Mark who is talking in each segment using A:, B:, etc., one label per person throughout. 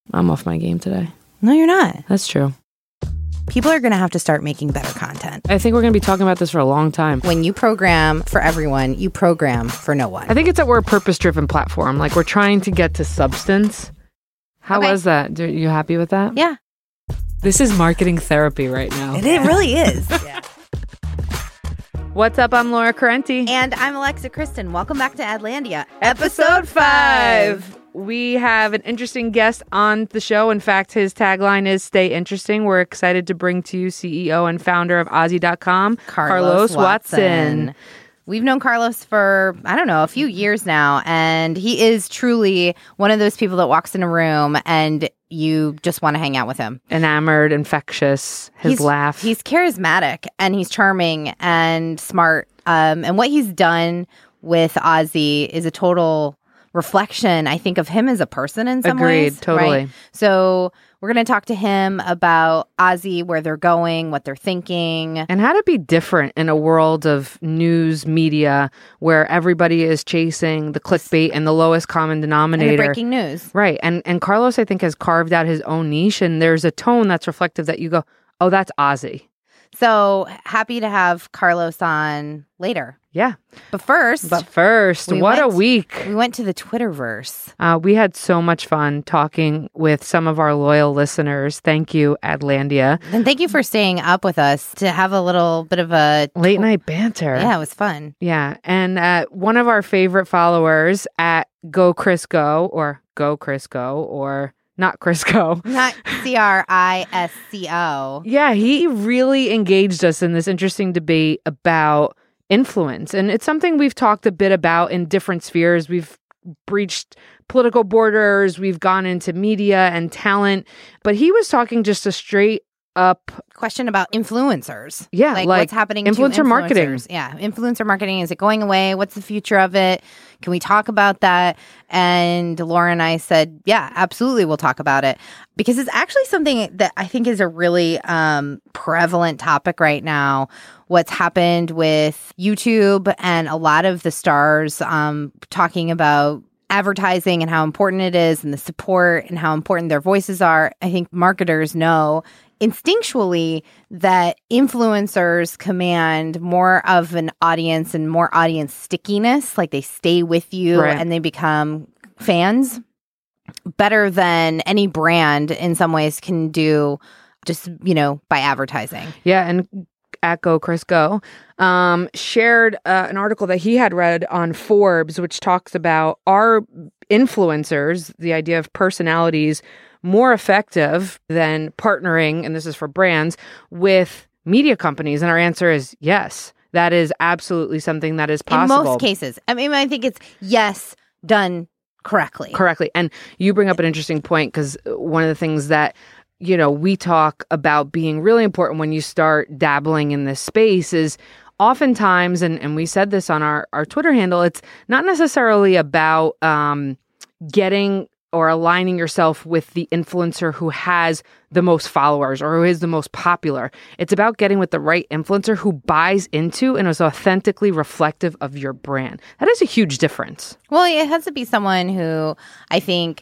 A: I'm off my game today.
B: No, you're not.
A: That's true.
B: People are going to have to start making better content.
A: I think we're going to be talking about this for a long time.
B: When you program for everyone, you program for no one.
A: I think it's that we're a purpose-driven platform. Like, we're trying to get to substance. How was that? Are you happy with that?
B: Yeah.
A: This is marketing therapy right now.
B: It really is. Yeah.
A: What's up? I'm Laura Carenti.
B: And I'm Alexa Kristen. Welcome back to Adlandia.
A: Episode 5. We have an interesting guest on the show. In fact, his tagline is Stay Interesting. We're excited to bring to you CEO and founder of Ozzy.com, Carlos Watson.
B: We've known Carlos for, a few years now, and he is truly one of those people that walks in a room and you just want to hang out with him.
A: Enamored, infectious, his laugh.
B: He's charismatic, and he's charming and smart. And what he's done with Ozzy is a total reflection, I think, of him as a person in some ways.
A: Agreed, totally.
B: Right? So we're going to talk to him about Ozzy, where they're going, what they're thinking.
A: And how to be different in a world of news media where everybody is chasing the clickbait and the lowest common denominator.
B: And the breaking news.
A: Right. And Carlos, I think, has carved out his own niche, and there's a tone that's reflective that you go, oh, that's Ozzy.
B: So happy to have Carlos on later.
A: Yeah.
B: But first,
A: what a week.
B: We went to the Twitterverse.
A: We had so much fun talking with some of our loyal listeners. Thank you, Adlandia.
B: And thank you for staying up with us to have a little bit of a
A: late night banter.
B: Yeah, it was fun.
A: Yeah. And one of our favorite followers at Go Chris Go, or Go Chris Go, or not Crisco.
B: Not Crisco.
A: Yeah, he really engaged us in this interesting debate about influence. And it's something we've talked a bit about in different spheres. We've breached political borders. We've gone into media and talent. But he was talking just a straight up
B: question about influencers.
A: Yeah,
B: like what's happening
A: influencer
B: to influencers.
A: Marketing.
B: Yeah, influencer marketing. Is it going away? What's the future of it? Can we talk about that? And Laura and I said, yeah, absolutely, we'll talk about it. Because it's actually something that I think is a really prevalent topic right now. What's happened with YouTube and a lot of the stars talking about advertising and how important it is and the support and how important their voices are. I think marketers know instinctually that influencers command more of an audience and more audience stickiness, like they stay with you and they become fans better than any brand in some ways can do just, by advertising.
A: Yeah, and at Go Chris Go shared an article that he had read on Forbes, which talks about are influencers, the idea of personalities, more effective than partnering, and this is for brands, with media companies? And our answer is yes. That is absolutely something that is possible.
B: In most cases. I mean, I think it's yes, done correctly.
A: And you bring up an interesting point, because one of the things that we talk about being really important when you start dabbling in this space is oftentimes, and we said this on our Twitter handle, it's not necessarily about getting or aligning yourself with the influencer who has the most followers or who is the most popular. It's about getting with the right influencer who buys into and is authentically reflective of your brand. That is a huge difference.
B: Well, it has to be someone who I think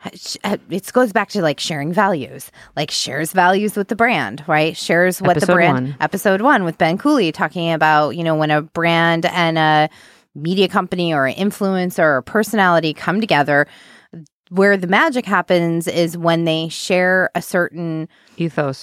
B: it goes back to like sharing values, like shares values with the brand, right? Shares what the brand. Episode 1 with Ben Cooley talking about, when a brand and a media company or an influencer or a personality come together. Where the magic happens is when they share a certain ethos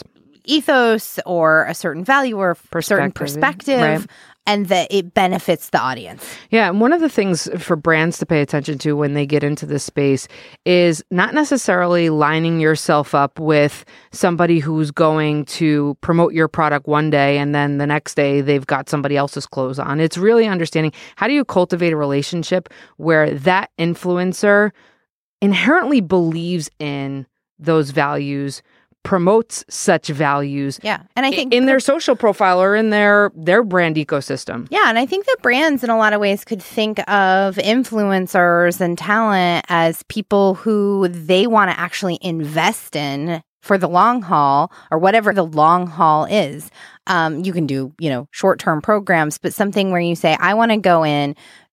B: or a certain value or a certain perspective,
A: right,
B: and that it benefits the audience.
A: Yeah, and one of the things for brands to pay attention to when they get into this space is not necessarily lining yourself up with somebody who's going to promote your product one day and then the next day they've got somebody else's clothes on. It's really understanding how do you cultivate a relationship where that influencer inherently believes in those values, promotes such values.
B: Yeah. And I think
A: in their social profile or in their brand ecosystem.
B: Yeah. And I think that brands in a lot of ways could think of influencers and talent as people who they want to actually invest in for the long haul or whatever the long haul is. You can do, short-term programs, but something where you say, I want to go in,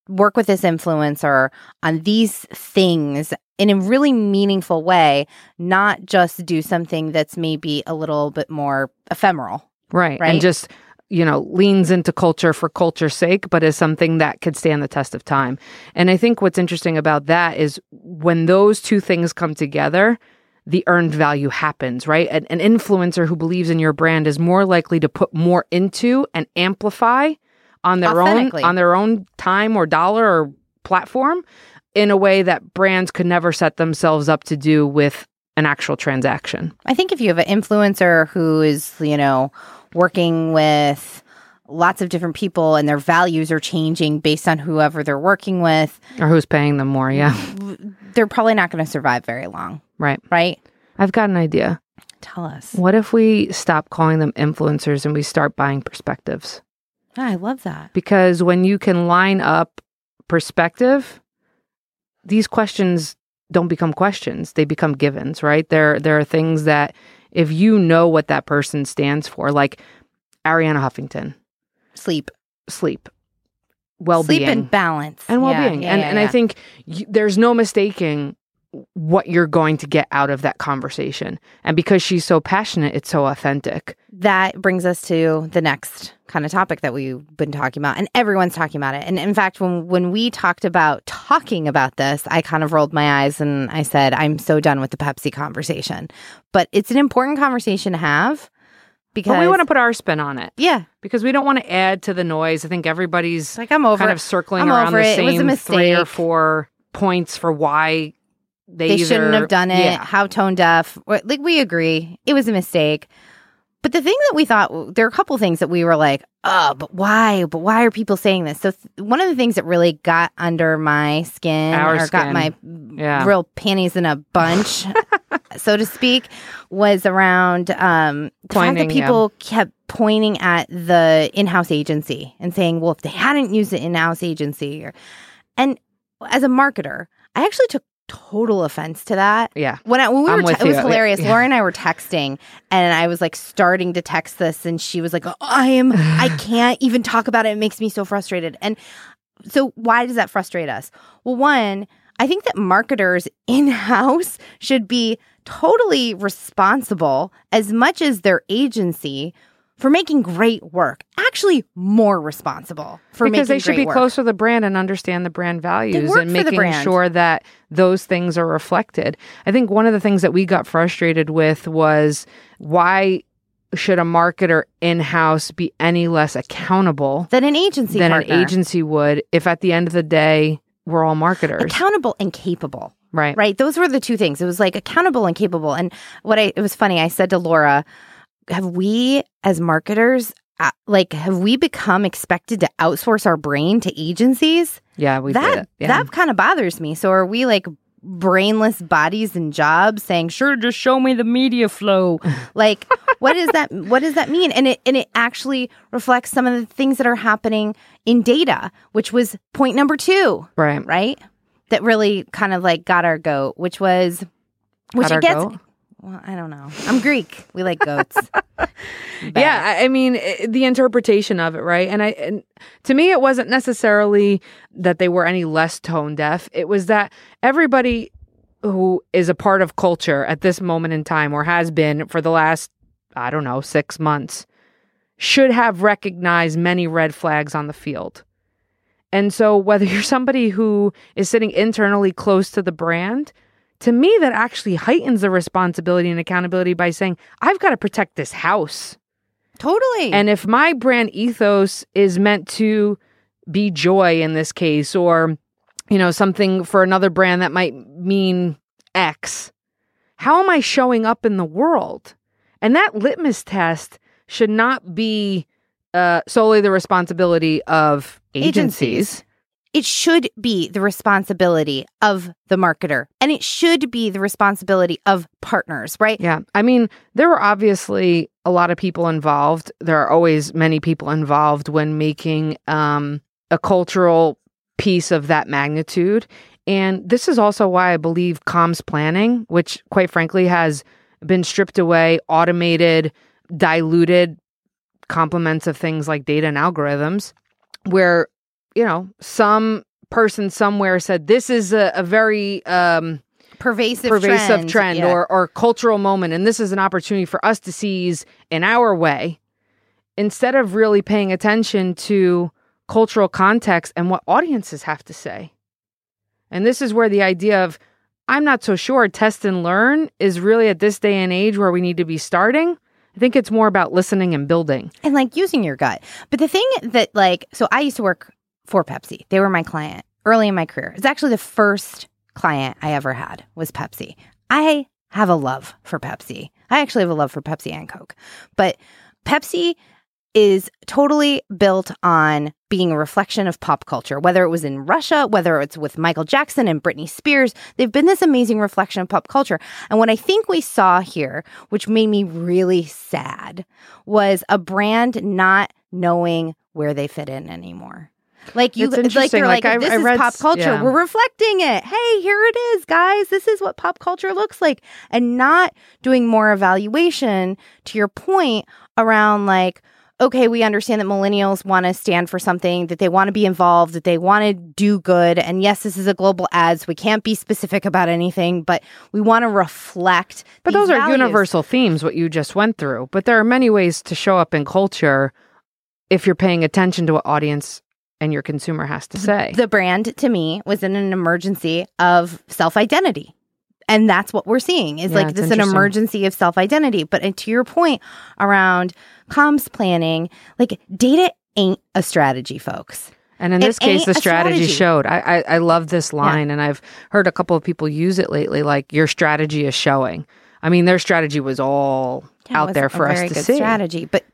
B: work with this influencer on these things in a really meaningful way, not just do something that's maybe a little bit more ephemeral.
A: Right. And just, leans into culture for culture's sake, but is something that could stand the test of time. And I think what's interesting about that is when those two things come together, the earned value happens, right? An influencer who believes in your brand is more likely to put more into and amplify on their own time or dollar or platform in a way that brands could never set themselves up to do with an actual transaction.
B: I think if you have an influencer who is, working with lots of different people and their values are changing based on whoever they're working with.
A: Or who's paying them more, yeah.
B: They're probably not going to survive very long.
A: Right.
B: Right?
A: I've got an idea.
B: Tell us.
A: What if we stop calling them influencers and we start buying perspectives?
B: Oh, I love that.
A: Because when you can line up perspective, these questions don't become questions. They become givens, right? There are things that if you know what that person stands for, like Arianna Huffington.
B: Sleep,
A: well-being.
B: Sleep and balance.
A: And well-being.
B: Yeah,
A: and I think there's no mistaking what you're going to get out of that conversation. And because she's so passionate, it's so authentic.
B: That brings us to the next kind of topic that we've been talking about, and everyone's talking about it. And in fact, when we talked about talking about this, I kind of rolled my eyes and I said, I'm so done with the Pepsi conversation. But it's an important conversation to have because
A: we want to put our spin on it.
B: Yeah.
A: Because we don't want to add to the noise. I think everybody's
B: I'm over
A: kind of circling around the same 3 or 4 points for why they
B: shouldn't have done it, how tone deaf. Like, we agree. It was a mistake. But the thing that we thought, there are a couple things that we were like, oh, but why? But why are people saying this? So one of the things that really got under my skin got my real panties in a bunch, so to speak, was around the fact that people kept pointing at the in-house agency and saying, well, if they hadn't used the in-house agency. And as a marketer, I actually took total offense to that.
A: Yeah.
B: When we were, it was hilarious. Yeah. Laura and I were texting, and I was like starting to text this, and she was like, I can't even talk about it. It makes me so frustrated. And so why does that frustrate us? Well, one, I think that marketers in-house should be totally responsible as much as their agency for making great work, actually more responsible for making great work.
A: Because they should be close to the brand and understand the brand values and making sure that those things are reflected. I think one of the things that we got frustrated with was why should a marketer in-house be any less accountable
B: than an agency
A: an agency would if at the end of the day we're all marketers?
B: Accountable and capable.
A: Right.
B: Right. Those were the two things. It was like accountable and capable. And it was funny. I said to Laura, have we as marketers, have we become expected to outsource our brain to agencies?
A: Yeah, we did. Yeah.
B: That kind of bothers me. So are we like brainless bodies and jobs saying, sure, just show me the media flow? Like, what does that mean? And it actually reflects some of the things that are happening in data, which was point number 2. Right? That really kind of like got our goat, which it gets... Goat? Well, I don't know. I'm Greek. We like goats.
A: Yeah, I mean, the interpretation of it, right? And to me, it wasn't necessarily that they were any less tone deaf. It was that everybody who is a part of culture at this moment in time, or has been for the last, 6 months, should have recognized many red flags on the field. And so whether you're somebody who is sitting internally close to the brand, to me, that actually heightens the responsibility and accountability by saying, I've got to protect this house.
B: Totally.
A: And if my brand ethos is meant to be joy in this case, or, something for another brand that might mean X, how am I showing up in the world? And that litmus test should not be solely the responsibility of agencies.
B: It should be the responsibility of the marketer, and it should be the responsibility of partners, right?
A: Yeah. I mean, there were obviously a lot of people involved. There are always many people involved when making a cultural piece of that magnitude. And this is also why I believe comms planning, which quite frankly has been stripped away, automated, diluted complements of things like data and algorithms, where some person somewhere said, this is a very
B: pervasive
A: trend or cultural moment, and this is an opportunity for us to seize in our way, instead of really paying attention to cultural context and what audiences have to say. And this is where the idea of, I'm not so sure, test and learn is really at this day and age where we need to be starting. I think it's more about listening and building.
B: And like using your gut. But the thing that so I used to work for Pepsi. They were my client early in my career. It's actually the first client I ever had was Pepsi. I have a love for Pepsi. I actually have a love for Pepsi and Coke. But Pepsi is totally built on being a reflection of pop culture, whether it was in Russia, whether it's with Michael Jackson and Britney Spears. They've been this amazing reflection of pop culture. And what I think we saw here, which made me really sad, was a brand not knowing where they fit in anymore. Like they're like, this is pop culture. Yeah. We're reflecting it. Hey, here it is, guys. This is what pop culture looks like. And not doing more evaluation, to your point, around like, okay, we understand that millennials want to stand for something, that they want to be involved, that they want to do good. And yes, this is a global ad, so we can't be specific about anything, but we want to reflect.
A: But those are universal themes, what you just went through. But there are many ways to show up in culture if you're paying attention to what audience and your consumer has to say.
B: The brand, to me, was in an emergency of self-identity. And that's what we're seeing is like this an emergency of self-identity. But to your point around comms planning, like data ain't a strategy, folks.
A: And in this case, the strategy showed. I love this line, and I've heard a couple of people use it lately, like, your strategy is showing. I mean, their strategy was all out there for us to see.
B: Strategy, but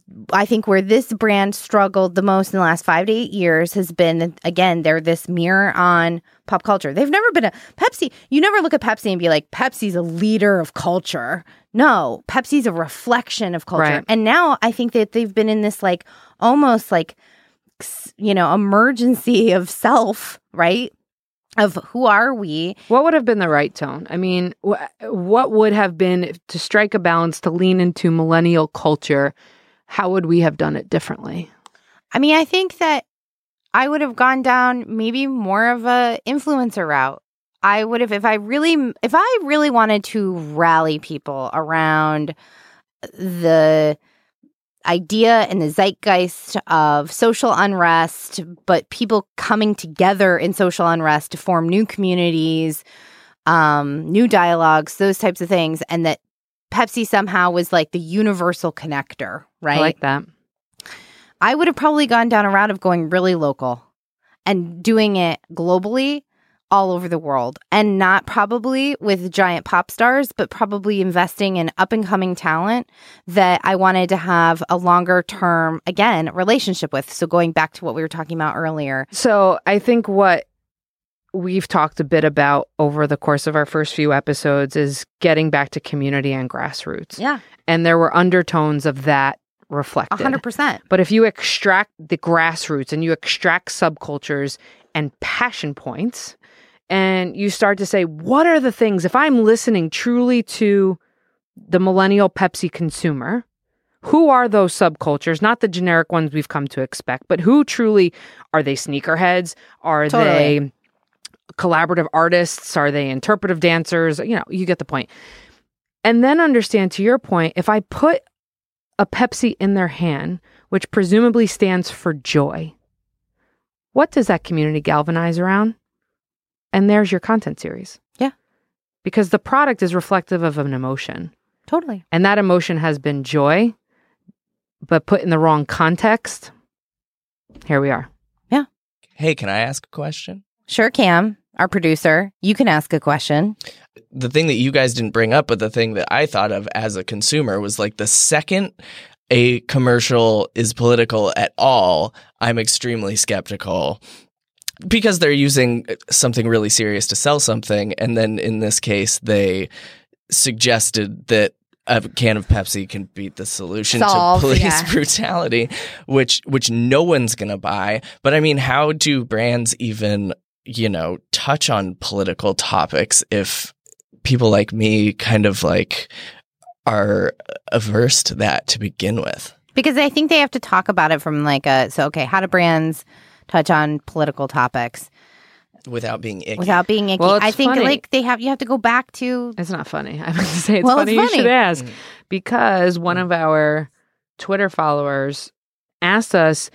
B: I think where this brand struggled the most in the last 5 to 8 years has been, again, they're this mirror on pop culture. They've never been Pepsi. You never look at Pepsi and be like, Pepsi's a leader of culture. No, Pepsi's a reflection of culture. Right. And now I think that they've been in this like almost like, emergency of self, right? Of who are we?
A: What would have been the right tone? I mean, what would have been to strike a balance, to lean into millennial culture? How would we have done it differently?
B: I mean, I think that I would have gone down maybe more of a influencer route. I would have, if I really wanted to rally people around the idea and the zeitgeist of social unrest, but people coming together in social unrest to form new communities, new dialogues, those types of things, and that Pepsi somehow was like the universal connector, right?
A: I like that.
B: I would have probably gone down a route of going really local and doing it globally all over the world, and not probably with giant pop stars, but probably investing in up and coming talent that I wanted to have a longer term, again, relationship with. So going back to what we were talking about earlier.
A: So I think what we've talked a bit about over the course of our first few episodes is getting back to community and grassroots.
B: Yeah.
A: And there were undertones of that reflected.
B: 100%.
A: But if you extract the grassroots and you extract subcultures and passion points, and you start to say, what are the things, if I'm listening truly to the millennial Pepsi consumer, who are those subcultures? Not the generic ones we've come to expect, but who truly, are they sneakerheads? Are they collaborative artists? Are they interpretive dancers? You get the point. And then understand, to your point, if I put a Pepsi in their hand, which presumably stands for joy, what does that community galvanize around? And there's your content series.
B: Yeah.
A: Because the product is reflective of an emotion.
B: Totally.
A: And that emotion has been joy, but put in the wrong context. Here we are.
B: Yeah.
C: Hey, can I ask a question?
B: Sure, Cam, our producer. You can ask a question.
C: The thing that you guys didn't bring up, but the thing that I thought of as a consumer was like the second a commercial is political at all, I'm extremely skeptical. Because they're using something really serious to sell something. And then in this case, they suggested that a can of Pepsi can beat the solution to police brutality, which no one's going to buy. But I mean, how do brands even, touch on political topics if people like me kind of like are averse to that to begin with?
B: Because I think they have to talk about it from like how do brands touch on political topics?
C: without being icky.
B: Without being icky.
A: Well, it's
B: I think
A: funny.
B: like you have to go back to.
A: It's not funny. I meant to say it's
B: Well,
A: funny.
B: it's
A: You
B: funny.
A: should ask because one of our Twitter followers asked us,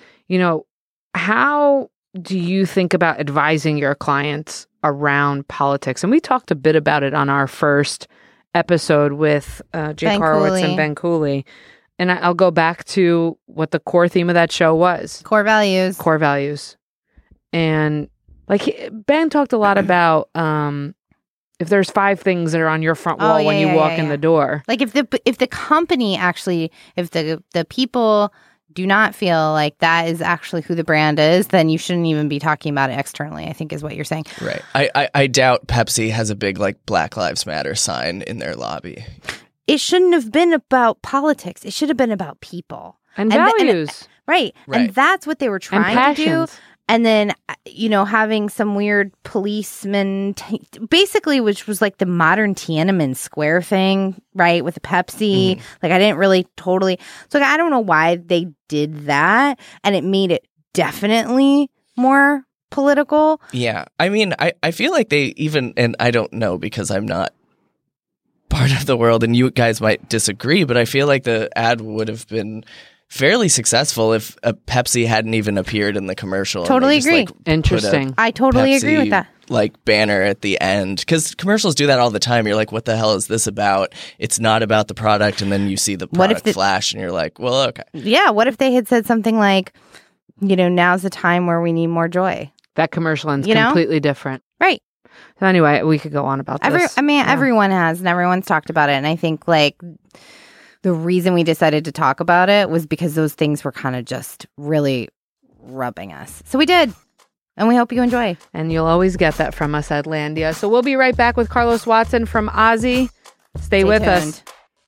A: how do you think about advising your clients around politics? And we talked a bit about it on our first episode with Jake
B: Ben
A: Horowitz
B: Cooley.
A: and Ben Cooley. And I'll go back to what the core theme of that show was.
B: Core values.
A: Core values. And Ben talked a lot about if there's 5 things that are on your front wall when you walk in the door.
B: Like if the company actually, if the people do not feel like that is actually who the brand is, then you shouldn't even be talking about it externally, I think is what you're saying.
C: Right. I doubt Pepsi has a big Black Lives Matter sign in their lobby.
B: It shouldn't have been about politics. It should have been about people.
A: And
B: And
A: values.
B: Right. And that's what they were
A: And
B: trying to do.
A: passions.
B: And then, having some weird policeman, basically, which was like the modern Tiananmen Square thing, right? With the Pepsi. I didn't really totally. So I don't know why they did that. And it made it definitely more political.
C: Yeah. I mean, I feel like they even, and I don't know because I'm not part of the world and you guys might disagree, but I feel like the ad would have been fairly successful if a Pepsi hadn't even appeared in the commercial.
B: Totally
C: and they
B: agree.
C: Just, put a
A: Interesting.
B: I totally agree with
C: Pepsi,
B: that.
C: Banner at the end, because commercials do that all the time. You're like, what the hell is this about? It's not about the product, and then you see the product flash and you're like, well, okay.
B: Yeah. What if they had said something like, now's the time where we need more joy?
A: That commercial ends completely different.
B: Right.
A: So anyway, we could go on about this.
B: Everyone has, and everyone's talked about it. And I think the reason we decided to talk about it was because those things were kind of just really rubbing us. So we did. And we hope you enjoy.
A: And you'll always get that from us at Landia. So we'll be right back with Carlos Watson from Ozzy. Stay with us.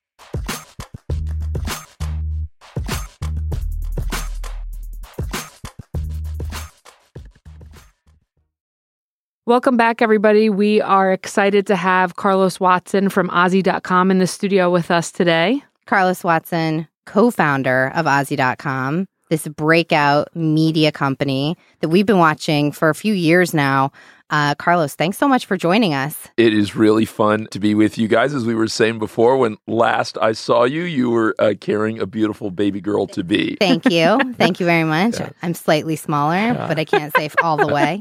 A: Welcome back, everybody. We are excited to have Carlos Watson from Ozzy.com in the studio with us today.
B: Carlos Watson, co-founder of Ozzy.com, this breakout media company that we've been watching for a few years now. Carlos, thanks so much for joining us.
D: It is really fun to be with you guys. As we were saying before, when last I saw you, you were carrying a beautiful baby girl to be.
B: Thank you. Thank you very much. Yeah. I'm slightly smaller, but I can't say all the way.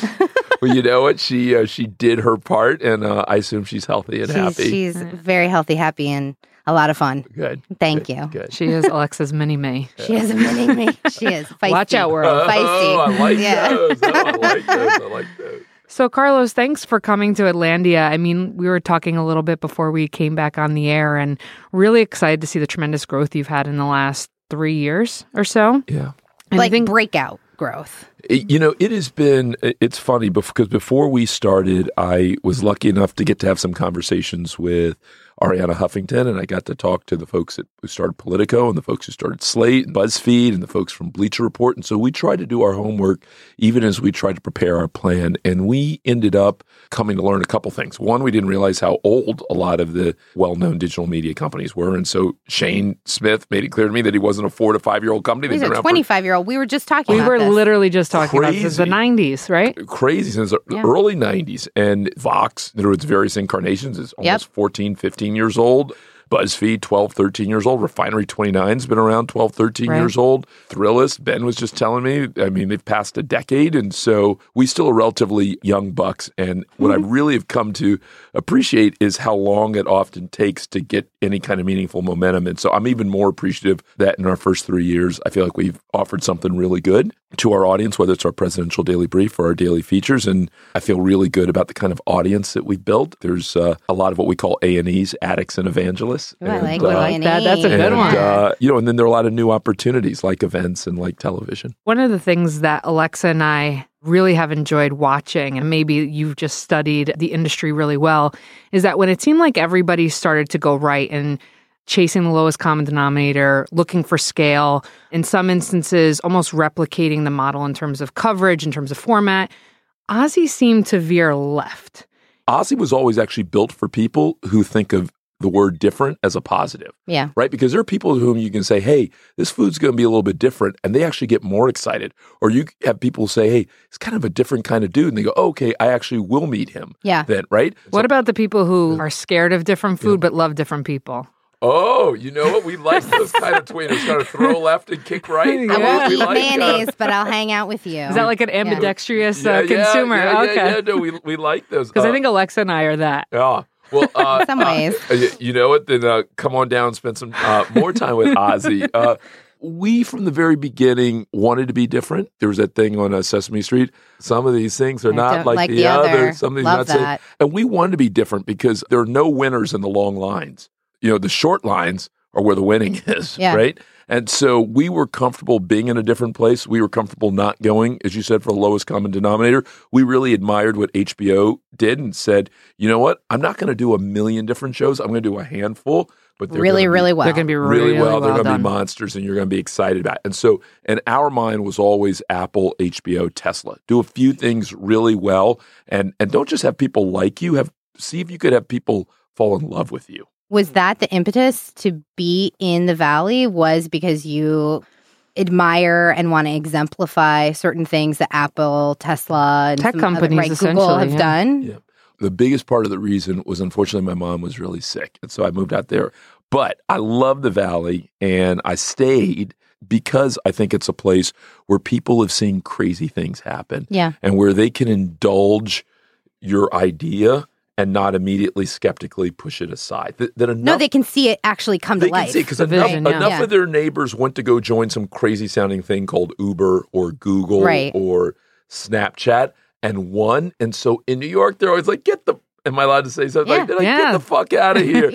D: Well, you know what? She did her part, and I assume she's healthy and happy.
B: She's very healthy, happy, and a lot of fun.
D: Good.
B: Thank you.
D: Good.
A: She is Alexa's mini-me.
B: She is a mini-me. She is feisty.
A: Watch out, world.
B: Feisty.
D: Oh, I like those. Oh, I like those. I like those.
A: So, Carlos, thanks for coming to Atlandia. I mean, we were talking a little bit before we came back on the air, and really excited to see the tremendous growth you've had in the last 3 years or so.
D: Yeah.
A: And
B: like breakout growth.
D: It has been, it's funny because before we started, I was lucky enough to get to have some conversations with Arianna Huffington, and I got to talk to the folks who started Politico and the folks who started Slate and BuzzFeed and the folks from Bleacher Report. And so we tried to do our homework even as we tried to prepare our plan. And we ended up coming to learn a couple things. One, we didn't realize how old a lot of the well-known digital media companies were. And so Shane Smith made it clear to me that he wasn't a 4 to 5 year old company.
B: He's a 25-year-old. We were just talking about this.
A: We were literally just talking about this. The 90s, right?
D: Crazy since the early 90s. And Vox, through its various incarnations, is almost 14, 15 years old. BuzzFeed, 12, 13 years old. Refinery 29 has been around 12, 13 years old. Thrillist, Ben was just telling me, I mean, they've passed a decade. And so we still are relatively young bucks. And what I really have come to appreciate is how long it often takes to get any kind of meaningful momentum. And so I'm even more appreciative that in our first 3 years, I feel like we've offered something really good to our audience, whether it's our presidential daily brief or our daily features. And I feel really good about the kind of audience that we've built. There's a lot of what we call A&Es, addicts and evangelists.
B: Ooh, I like
A: that. That's a good one.
D: And then there are a lot of new opportunities like events and like television.
A: One of the things that Alexa and I really have enjoyed watching, and maybe you've just studied the industry really well, is that when it seemed like everybody started to go right and chasing the lowest common denominator, looking for scale, in some instances almost replicating the model in terms of coverage, in terms of format, Ozzy seemed to veer left.
D: Ozzy was always actually built for people who think of the word different as a positive.
B: Yeah.
D: Right? Because there are people to whom you can say, hey, this food's going to be a little bit different, and they actually get more excited. Or you have people say, hey, it's kind of a different kind of dude, and they go, oh, okay, I actually will meet him.
B: Yeah.
D: Then, right?
A: What about the people who are scared of different food but love different people?
D: Oh, you know what? We like those kind of tweeners. Kind of throw left and kick right.
B: I won't
D: We
B: eat
D: like,
B: mayonnaise, but I'll hang out with you.
A: Is that like an ambidextrous consumer? Okay.
D: Yeah, no, we like those.
A: Because I think Alexa and I are that.
D: Yeah. Well,
B: in some ways.
D: You know what? Then come on down and spend some more time with Ozzy. We, from the very beginning, wanted to be different. There was that thing on Sesame Street. Some of these things are not like the other. Some of these
B: Love
D: not
B: that.
D: And we wanted to be different because there are no winners in the long lines. You know, the short lines are where the winning is, right? And so we were comfortable being in a different place. We were comfortable not going, as you said, for the lowest common denominator. We really admired what HBO did and said, you know what? I'm not going to do a million different shows. I'm going to do a handful, but they're
B: really well.
A: They're going to be
D: really well. They're going to
A: done.
D: be monsters, and you're going to be excited about it. And so, in our mind was always Apple, HBO, Tesla. Do a few things really well, and don't just have people like you. See if you could have people fall in love with you.
B: Was that the impetus to be in the Valley? Was because you admire and want to exemplify certain things that Apple, Tesla, and
A: tech
B: some
A: companies,
B: other, Google have done?
D: Yeah. The biggest part of the reason was, unfortunately, my mom was really sick. And so I moved out there. But I love the Valley, and I stayed because I think it's a place where people have seen crazy things happen.
B: Yeah.
D: And where they can indulge your idea and not immediately skeptically push it aside.
B: No, they can see it actually come to life.
D: They can see it because enough of their neighbors went to go join some crazy sounding thing called Uber or Google or Snapchat and won. And so in New York, they're always like, am I allowed to say something? Like, get the fuck out of here.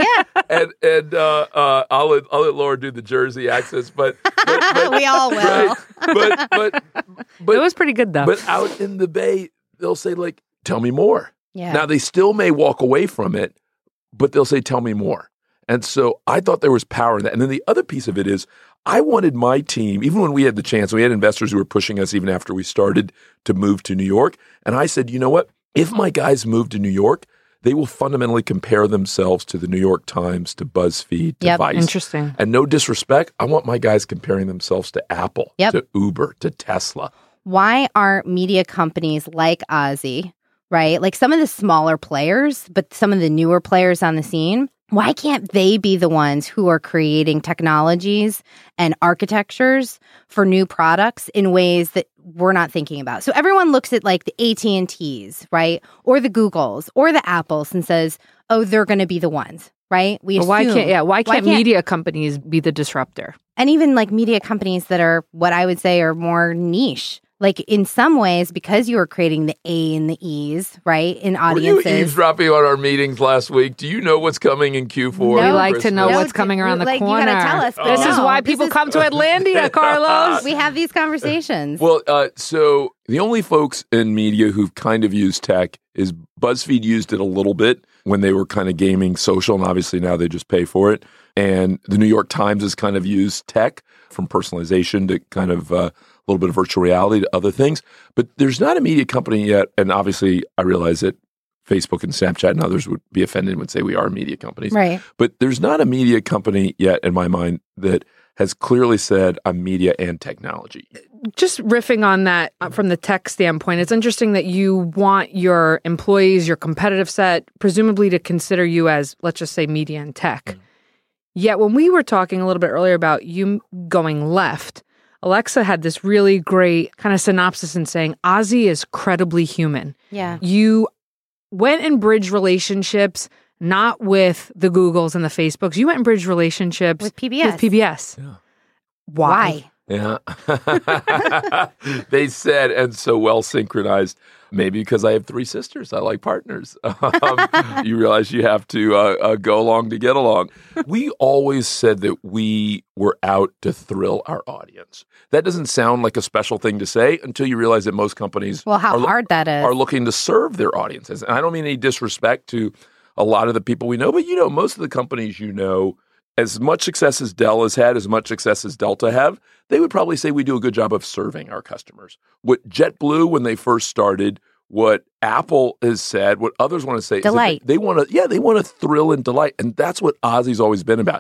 D: And I'll let Laura do the Jersey accents, but
B: we all will.
D: Right? But
A: it was pretty good though.
D: But out in the Bay, they'll say like, tell me more.
B: Yeah.
D: Now, they still may walk away from it, but they'll say, tell me more. And so I thought there was power in that. And then the other piece of it is I wanted my team, even when we had the chance, we had investors who were pushing us even after we started to move to New York. And I said, you know what? If my guys move to New York, they will fundamentally compare themselves to the New York Times, to BuzzFeed, to Vice.
A: Interesting.
D: And no disrespect, I want my guys comparing themselves to Apple, to Uber, to Tesla.
B: Why aren't media companies like Ozzy, right? Like some of the smaller players, but some of the newer players on the scene, why can't they be the ones who are creating technologies and architectures for new products in ways that we're not thinking about? So everyone looks at like the AT&Ts, right? Or the Googles or the Apples and says, oh, they're going to be the ones, right?
A: Why can't media companies be the disruptor?
B: And even like media companies that are what I would say are more niche. Like in some ways, because you are creating the A and the E's, right, in audiences.
D: Were you eavesdropping on our meetings last week? Do you know what's coming in Q4?
A: We like to know what's coming around the corner.
B: You gotta tell us.
A: This is why people come to Atlantia, Carlos.
B: We have these conversations.
D: Well, so the only folks in media who've kind of used tech is BuzzFeed used it a little bit when they were kind of gaming social, and obviously now they just pay for it. And the New York Times has kind of used tech from personalization to kind of a little bit of virtual reality to other things. But there's not a media company yet, and obviously I realize that Facebook and Snapchat and others would be offended and would say we are media companies.
B: Right.
D: But there's not a media company yet, in my mind, that has clearly said I'm media and technology.
A: Just riffing on that from the tech standpoint, it's interesting that you want your employees, your competitive set, presumably to consider you as, let's just say, media and tech. Mm-hmm. Yet when we were talking a little bit earlier about you going left, Alexa had this really great kind of synopsis in saying, Ozzy is credibly human.
B: Yeah.
A: You went and bridged relationships, not with the Googles and the Facebooks. You went and bridged relationships
B: with PBS.
D: Yeah.
A: Why?
D: Yeah. They said, and so well synchronized, maybe because I have 3 sisters. I like partners. You realize you have to go along to get along. We always said that we were out to thrill our audience. That doesn't sound like a special thing to say until you realize that most companies
B: hard that is.
D: Are looking to serve their audiences. And I don't mean any disrespect to a lot of the people we know, but most of the companies as much success as Dell has had, as much success as Delta have, they would probably say we do a good job of serving our customers. What JetBlue, when they first started, what Apple has said, what others want to say.
B: Delight.
D: They want to thrill and delight. And that's what Ozzy's always been about.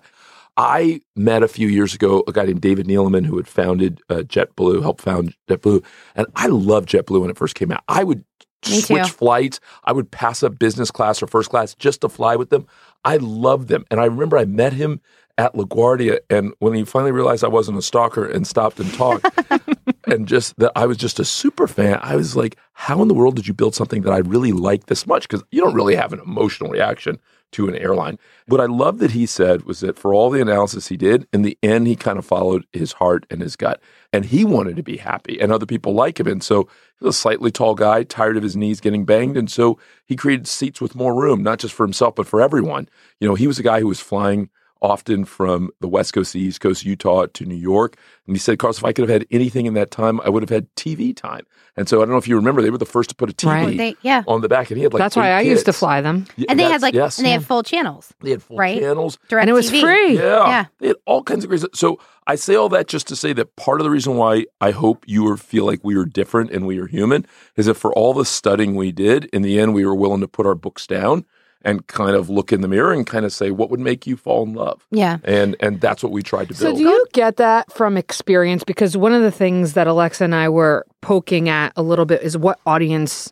D: I met a few years ago a guy named David Neeleman who had founded JetBlue, helped found JetBlue. And I loved JetBlue when it first came out. I would switch flights. I would pass up business class or first class just to fly with them. I loved them. And I remember I met him at LaGuardia. And when he finally realized I wasn't a stalker and stopped and talked, and just that I was just a super fan, I was like, how in the world did you build something that I really like this much? Because you don't really have an emotional reaction to an airline. What I love that he said was that for all the analysis he did, in the end, he kind of followed his heart and his gut. And he wanted to be happy and other people like him. And so he was a slightly tall guy, tired of his knees getting banged. And so he created seats with more room, not just for himself, but for everyone. You know, he was a guy who was flying often from the West Coast to the East Coast, Utah to New York. And he said, Carlos, if I could have had anything in that time, I would have had TV time. And so I don't know if you remember, they were the first to put a TV on the back. And he had like
A: That's why I used to fly them.
D: Yeah,
B: and they had and they had full channels.
D: They had full channels.
B: Direct
A: and it was
B: TV.
A: free.
D: Yeah. They had all kinds of great stuff. So I say all that just to say that part of the reason why I hope you feel like we are different and we are human is that for all the studying we did, in the end, we were willing to put our books down and kind of look in the mirror and kind of say, what would make you fall in love?
B: Yeah.
D: And that's what we tried to build.
A: So do you get that from experience? Because one of the things that Alexa and I were poking at a little bit is what audience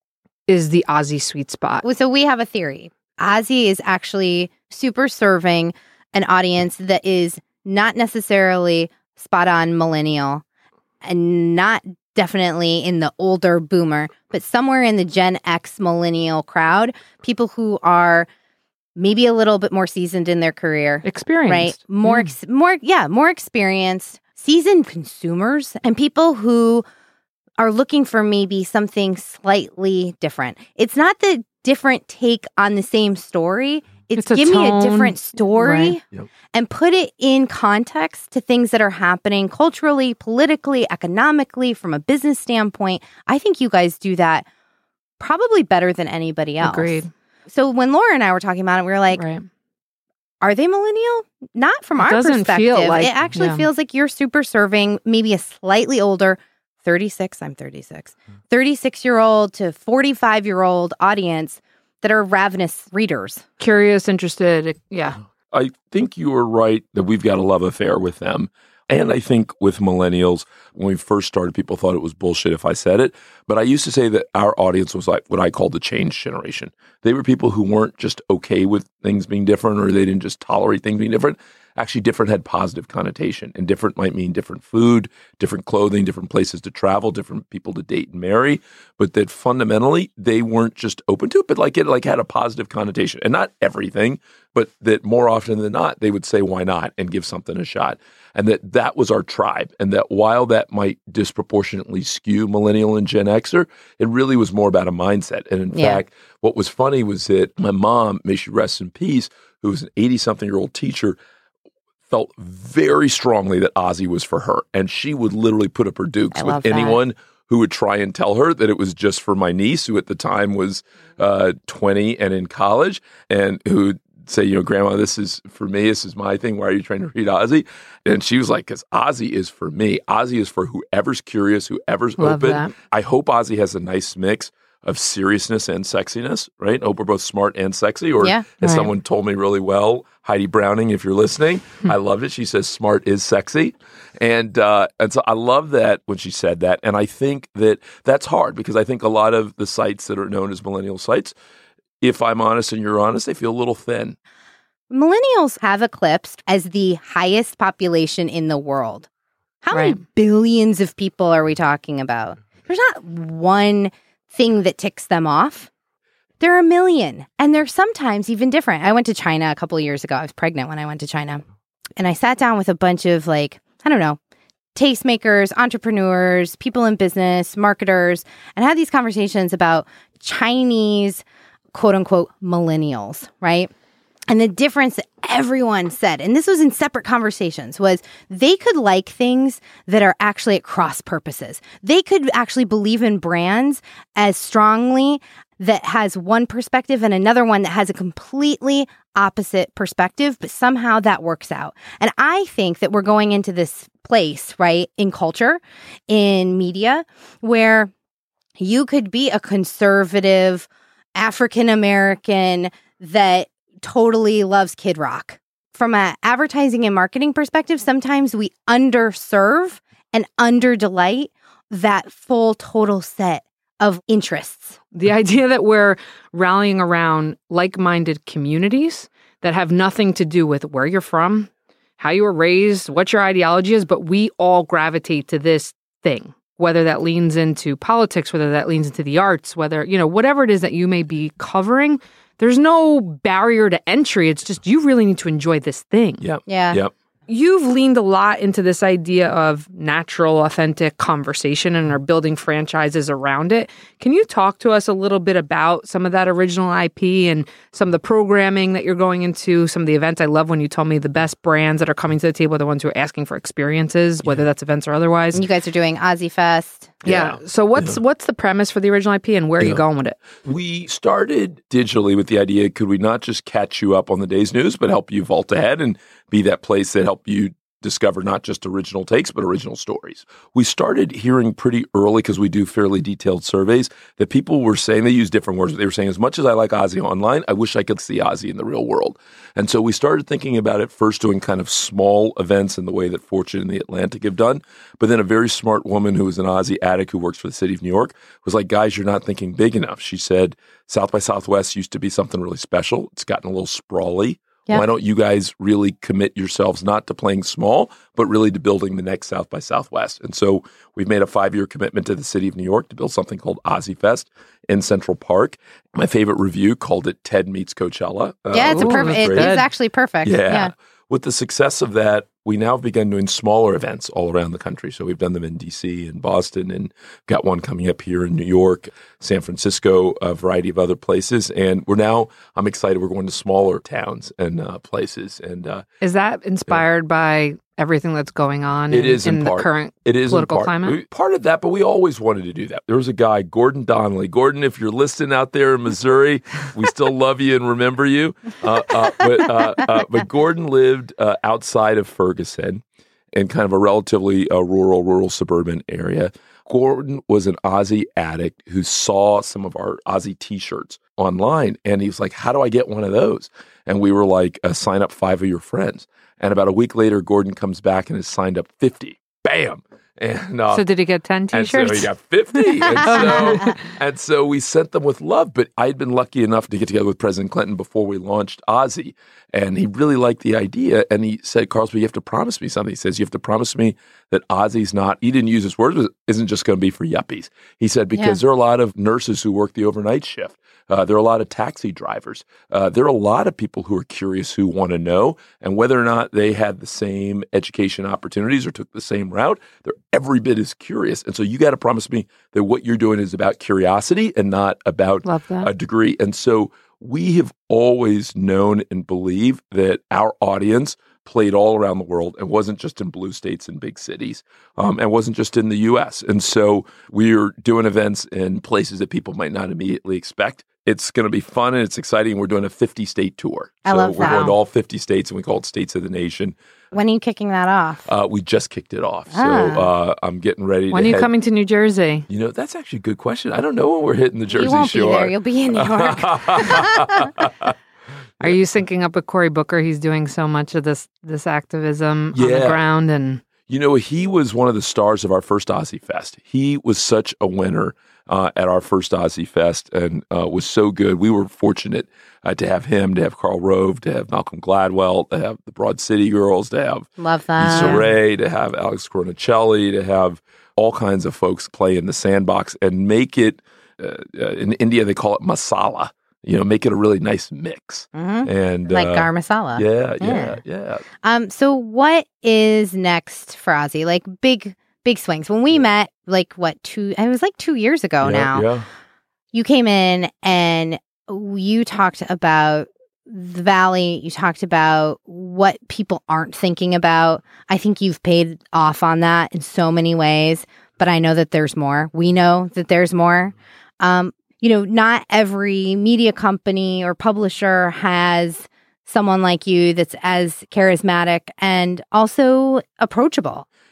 A: is the Ozzy sweet spot?
B: So we have a theory. Ozzy is actually super serving an audience that is not necessarily spot on millennial and not definitely in the older boomer, but somewhere in the Gen X millennial crowd, people who are maybe a little bit more seasoned in their career.
A: Experienced.
B: Right? More experienced, seasoned consumers, and people who are looking for maybe something slightly different. It's not the different take on the same story. It's give me a different story and put it in context to things that are happening culturally, politically, economically, from a business standpoint. I think you guys do that probably better than anybody else.
A: Agreed.
B: So when Laura and I were talking about it, we were like, are they millennial? Not from our perspective.
A: Feel like,
B: it actually feels like you're super serving maybe a slightly older 36, I'm 36, 36-year-old to 45-year-old audience that are ravenous readers.
A: Curious, interested. Yeah.
D: I think you are right that we've got a love affair with them. And I think with millennials, when we first started, people thought it was bullshit if I said it. But I used to say that our audience was like what I call the change generation. They were people who weren't just okay with things being different, or they didn't just tolerate things being different. Actually, different had positive connotation. And different might mean different food, different clothing, different places to travel, different people to date and marry. But that fundamentally, they weren't just open to it, but like it had a positive connotation. And not everything, but that more often than not, they would say, why not? And give something a shot. And that was our tribe. And that while that might disproportionately skew millennial and Gen Xer, it really was more about a mindset. And in fact, what was funny was that my mom, may she rest in peace, who was an 80-something-year-old teacher, felt very strongly that Ozzy was for her. And she would literally put up her dukes with anyone who would try and tell her that it was just for my niece, who at the time was 20 and in college, and who would say, you know, Grandma, this is for me. This is my thing. Why are you trying to read Ozzy? And she was like, because Ozzy is for me. Ozzy is for whoever's curious, whoever's open.
A: That.
D: I hope Ozzy has a nice mix of seriousness and sexiness, right? I hope we're both smart and sexy. Or as someone told me really well, Heidi Browning, if you're listening, I loved it. She says smart is sexy. And so I love that when she said that. And I think that that's hard because I think a lot of the sites that are known as millennial sites, if I'm honest and you're honest, they feel a little thin.
B: Millennials have eclipsed as the highest population in the world. How many billions of people are we talking about? There's not one thing that ticks them off. There are a million, and they're sometimes even different. I went to China a couple of years ago. I was pregnant when I went to China, and I sat down with a bunch of tastemakers, entrepreneurs, people in business, marketers, and had these conversations about Chinese, quote unquote, millennials, right? And the difference that everyone said, and this was in separate conversations, was they could like things that are actually at cross purposes. They could actually believe in brands as strongly that has one perspective and another one that has a completely opposite perspective, but somehow that works out. And I think that we're going into this place, right, in culture, in media, where you could be a conservative African American that totally loves Kid Rock. From an advertising and marketing perspective, sometimes we underserve and underdelight that full total set of interests.
A: The idea that we're rallying around like-minded communities that have nothing to do with where you're from, how you were raised, what your ideology is, but we all gravitate to this thing, whether that leans into politics, whether that leans into the arts, whether, whatever it is that you may be covering, there's no barrier to entry. It's just you really need to enjoy this thing.
D: Yep.
B: Yeah.
D: Yep.
A: You've leaned a lot into this idea of natural, authentic conversation and are building franchises around it. Can you talk to us a little bit about some of that original IP and some of the programming that you're going into, some of the events? I love when you tell me the best brands that are coming to the table are the ones who are asking for experiences, whether that's events or otherwise.
B: And you guys are doing Ozzy Fest.
A: Yeah. So what's the premise for the original IP and where are you going with it?
D: We started digitally with the idea, could we not just catch you up on the day's news, but help you vault ahead and be that place that help you discover not just original takes, but original stories. We started hearing pretty early, because we do fairly detailed surveys, that people were saying, they use different words, but they were saying, as much as I like Ozzy online, I wish I could see Ozzy in the real world. And so we started thinking about it first doing kind of small events in the way that Fortune and The Atlantic have done. But then a very smart woman who was an Ozzy addict who works for the city of New York was like, guys, you're not thinking big enough. She said, South by Southwest used to be something really special. It's gotten a little sprawly. Yep. Why don't you guys really commit yourselves not to playing small, but really to building the next South by Southwest? And so we've made a 5-year commitment to the city of New York to build something called Ozzy Fest in Central Park. My favorite review called it Ted Meets Coachella.
B: Yeah, it's it is actually perfect.
D: Yeah. With the success of that, we now have begun doing smaller events all around the country. So we've done them in D.C. and Boston, and got one coming up here in New York, San Francisco, a variety of other places. And I'm excited. We're going to smaller towns and places. And
A: is that inspired by everything that's going on
D: in
A: the current political climate?
D: Part of that, but we always wanted to do that. There was a guy, Gordon Donnelly. Gordon, if you're listening out there in Missouri, we still love you and remember you. But Gordon lived outside of Ferguson in kind of a relatively rural suburban area. Gordon was an Ozzy addict who saw some of our Ozzy T-shirts online, and he was like, how do I get one of those? And we were like, sign up 5 of your friends. And about a week later, Gordon comes back and has signed up 50. Bam! And
A: so did he get 10 T-shirts?
D: And so he got 50. And so we sent them with love. But I'd been lucky enough to get together with President Clinton before we launched Ozzy. And he really liked the idea. And he said, Carlsberg, you have to promise me something. He says, you have to promise me that Ozzy's not, he didn't use his words, but isn't just going to be for yuppies. He said, because there are a lot of nurses who work the overnight shift. There are a lot of taxi drivers. There are a lot of people who are curious, who want to know. And whether or not they had the same education opportunities or took the same route, they're every bit as curious. And so you got to promise me that what you're doing is about curiosity and not about a degree. And so we have always known and believed that our audience played all around the world and wasn't just in blue states and big cities, and wasn't just in the U.S. And so we're doing events in places that people might not immediately expect. It's going to be fun and it's exciting. We're doing a 50-state tour.
B: I love that.
D: We're going to all 50 states, and we call it States of the Nation.
B: When are you kicking that off?
D: We just kicked it off. So I'm getting ready
A: When are you coming to New Jersey?
D: That's actually a good question. I don't know when we're hitting the Jersey Shore.
B: You won't be there. You'll be in New York.
A: Are you syncing up with Cory Booker? He's doing so much of this activism on the ground. And
D: he was one of the stars of our first Ozzy Fest. He was such a winner at our first Ozzy Fest, and was so good. We were fortunate to have him, to have Karl Rove, to have Malcolm Gladwell, to have the Broad City Girls, to have Issa Rae, to have Alex Cornicelli, to have all kinds of folks play in the sandbox and make it, in India they call it masala. Make it a really nice mix.
B: Mm-hmm.
D: And
B: like garam masala.
D: Yeah.
B: So what is next for Ozzy? Like big swings. When we met, it was like 2 years ago now.
D: Yeah.
B: You came in and you talked about the Valley. You talked about what people aren't thinking about. I think you've paid off on that in so many ways, but I know that there's more. We know that there's more. Not every media company or publisher has someone like you that's as charismatic and also approachable.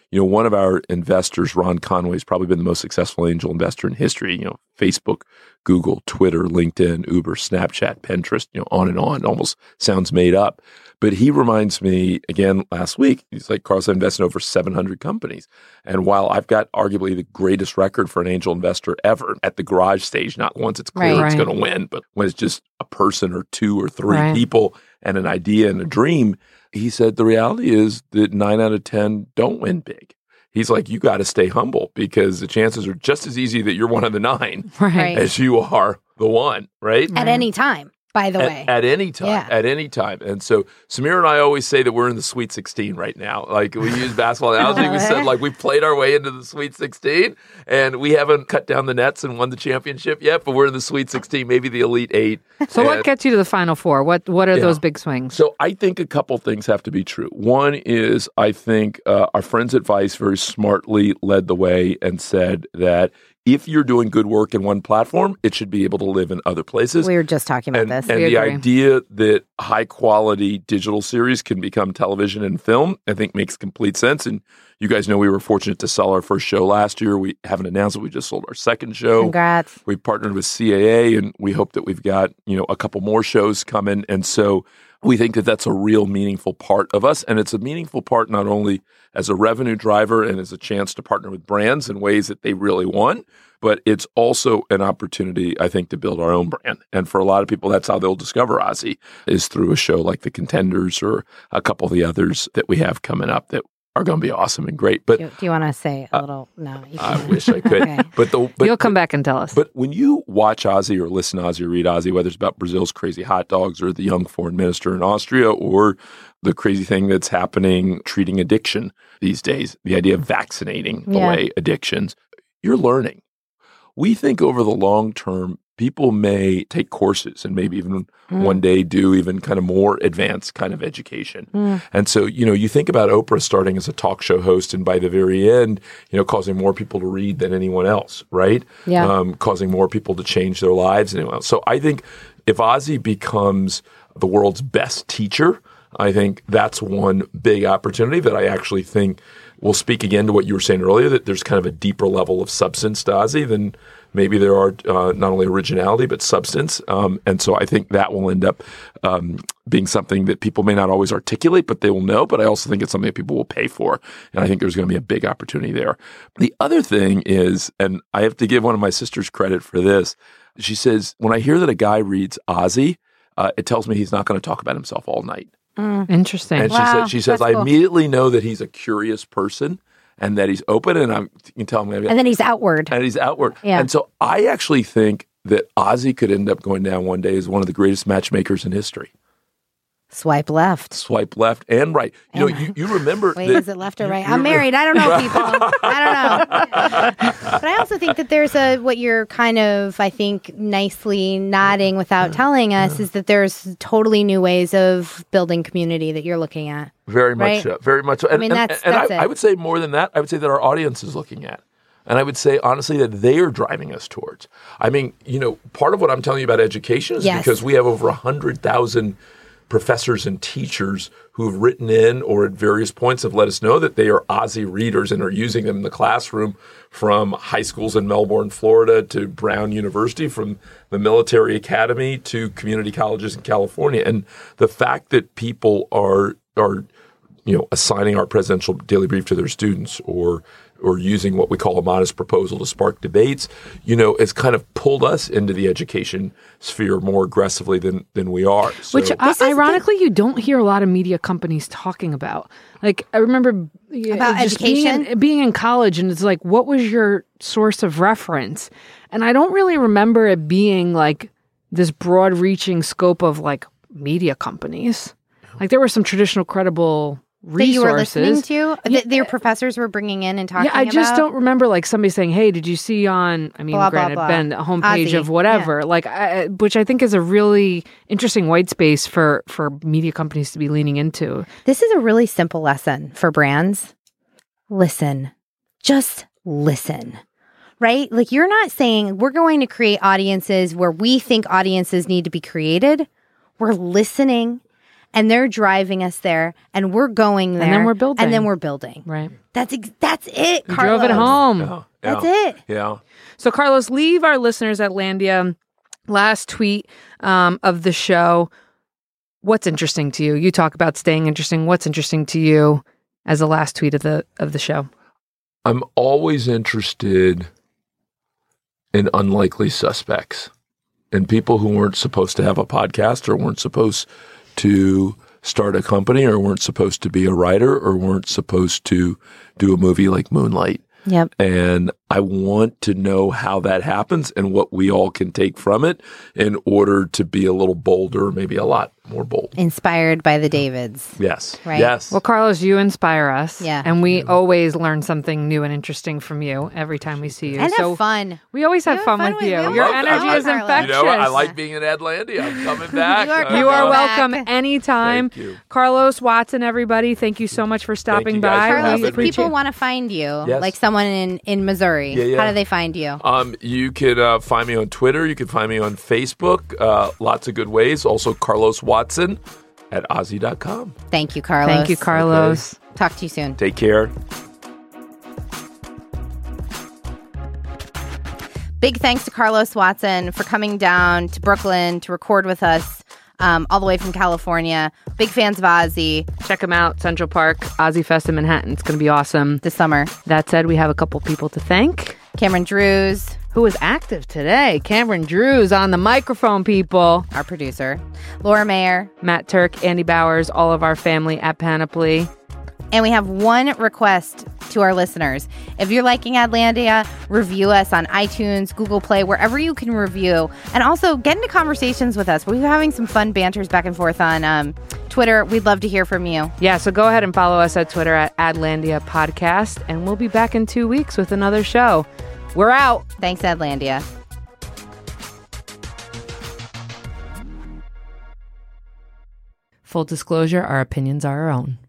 D: one of our investors, Ron Conway, has probably been the most successful angel investor in history. Facebook, Google, Twitter, LinkedIn, Uber, Snapchat, Pinterest, on and on. Almost sounds made up. But he reminds me, again, last week, he's like, Carlos, I invested in over 700 companies. And while I've got arguably the greatest record for an angel investor ever at the garage stage, not once it's clear it's going to win, but when it's just a person or two or three people and an idea and a dream, he said the reality is that 9 out of 10 don't win big. He's like, you got to stay humble because the chances are just as easy that you're one of the 9 as you are the one, right?
B: At any time. By the way.
D: At any time. At any time. And so Samir and I always say that we're in the Sweet 16 right now. Like we use basketball analogy. We said like we've played our way into the Sweet 16 and we haven't cut down the nets and won the championship yet, but we're in the Sweet 16, maybe the Elite 8.
A: So what gets you to the Final Four? What are those big swings?
D: So I think a couple things have to be true. One is I think our friends at Vice very smartly led the way and said that if you're doing good work in one platform, it should be able to live in other places.
B: We were just talking about this.
D: And the idea that high-quality digital series can become television and film, I think makes complete sense. And you guys know we were fortunate to sell our first show last year. We haven't announced it. We just sold our second show.
B: Congrats.
D: We partnered with CAA, and we hope that we've got a couple more shows coming. And so we think that that's a real meaningful part of us. And it's a meaningful part not only as a revenue driver and as a chance to partner with brands in ways that they really want, but it's also an opportunity, I think, to build our own brand. And for a lot of people, that's how they'll discover Ozzy, is through a show like The Contenders or a couple of the others that we have coming up that are going to be awesome and great. But
B: do you want to say a little? No,
D: I wish I could. Okay. But
A: you'll come back and tell us.
D: But when you watch Ozzy or listen to Ozzy or read Ozzy, whether it's about Brazil's crazy hot dogs or the young foreign minister in Austria or the crazy thing that's happening treating addiction these days, the idea of vaccinating away addictions, you're learning. We think over the long term, people may take courses and maybe even one day do even kind of more advanced kind of education. And so, you think about Oprah starting as a talk show host and by the very end, causing more people to read than anyone else, right?
B: Yeah.
D: Causing more people to change their lives than anyone else. So I think if Ozzy becomes the world's best teacher, I think that's one big opportunity that I actually think will speak again to what you were saying earlier, that there's kind of a deeper level of substance to Ozzy than maybe there are not only originality, but substance. And so I think that will end up being something that people may not always articulate, but they will know. But I also think it's something that people will pay for. And I think there's going to be a big opportunity there. The other thing is, and I have to give one of my sisters credit for this, she says, when I hear that a guy reads Ozzy, it tells me he's not going to talk about himself all night.
A: Interesting.
D: And she says, I immediately know that he's a curious person and that he's open, and you can tell him.
B: And then he's outward.
D: Yeah. And so I actually think that Ozzy could end up going down one day as one of the greatest matchmakers in history.
B: Swipe left
D: and right. You remember.
B: Wait, is it left or right? I'm married. I don't know, people. I don't know. But I also think that there's what you're kind of, I think, nicely nodding without telling us is that there's totally new ways of building community that you're looking at.
D: Very much so. Very much so. And,
B: that's
D: I would say more than that. I would say that our audience is looking at. And I would say, honestly, that they are driving us towards. I mean, part of what I'm telling you about education is because we have over 100,000 professors and teachers who've written in or at various points have let us know that they are Ozzy readers and are using them in the classroom, from high schools in Melbourne, Florida, to Brown University, from the military academy to community colleges in California. And the fact that people are assigning our presidential daily brief to their students or using what we call a modest proposal to spark debates, has kind of pulled us into the education sphere more aggressively than we are. So,
A: which, ironically, you don't hear a lot of media companies talking about. Like, I remember
B: about education?
A: being in college, and it's like, what was your source of reference? And I don't really remember it being like this broad-reaching scope of like media companies. Like, there were some traditional credible resources
B: that you were listening to, that your professors were bringing in and talking about?
A: I just don't remember like somebody saying, hey, did you see on,
B: blah,
A: granted,
B: blah, blah.
A: Ben, a homepage
B: Ozzy.
A: of whatever, which I think is a really interesting white space for media companies to be leaning into.
B: This is a really simple lesson for brands. Listen. Just listen. Right? Like, you're not saying we're going to create audiences where we think audiences need to be created. We're listening. and they're driving us there, and we're going there,
A: And then we're building.
B: and then we're building.
A: Right.
B: That's it,
A: You
B: Carlos.
A: drove it home.
D: Yeah.
B: That's it.
D: Yeah.
A: So, Carlos, leave our listeners at Landia. Last tweet of the show. What's interesting to you? You talk about staying interesting. What's interesting to you as the last tweet of the show?
D: I'm always interested in unlikely suspects and people who weren't supposed to have a podcast or weren't supposed to start a company or weren't supposed to be a writer or weren't supposed to do a movie like Moonlight.
B: Yep.
D: And I want to know how that happens and what we all can take from it in order to be a little bolder, maybe a lot more bold.
B: Inspired by the Davids.
D: Yes.
B: Right.
D: Yes.
A: Well, Carlos, you inspire us.
B: Yeah.
A: And we always learn something new and interesting from you every time we see you.
B: And
A: so
B: have fun.
A: we always have
B: have
A: fun
B: fun
A: with
B: with
A: you.
B: you.
A: Your
B: I
A: energy
B: love
A: is
B: Carlos.
A: infectious.
D: You know what? I like being in Atlantia. I'm coming back.
A: You are welcome
B: back.
A: anytime.
D: Thank you.
A: Carlos Watson, everybody, thank you so much for stopping
D: you guys
A: by.
D: for
B: Carlos,
D: having
B: if
D: me.
B: people want to find you,
D: Yes.
B: like someone in Missouri,
D: Yeah.
B: how do they find you?
D: You can find me on Twitter. You can find me on Facebook. Lots of good ways. Also, Carlos Watson at Ozzy.com.
B: Thank you, Carlos.
A: Thank you, Carlos.
B: Talk to you soon.
D: Take care.
B: Big thanks to Carlos Watson for coming down to Brooklyn to record with us all the way from California. Big fans of Ozzy
A: Check him out, Central Park, Ozzy Fest in Manhattan. It's going to be awesome.
B: this summer.
A: That said, we have a couple people to thank.
B: Cameron Drews,
A: Who was active today? Cameron Drews on the microphone, people.
B: our producer. Laura Mayer.
A: Matt Turk, Andy Bowers, all of our family at Panoply.
B: And we have one request to our listeners. If you're liking Adlandia, review us on iTunes, Google Play, wherever you can review. And also get into conversations with us. We're having some fun banters back and forth on Twitter. We'd love to hear from you.
A: Yeah, so go ahead and follow us at Twitter at Adlandia Podcast, and we'll be back in 2 weeks with another show. We're out.
B: Thanks, Adlandia.
A: Full disclosure, our opinions are our own.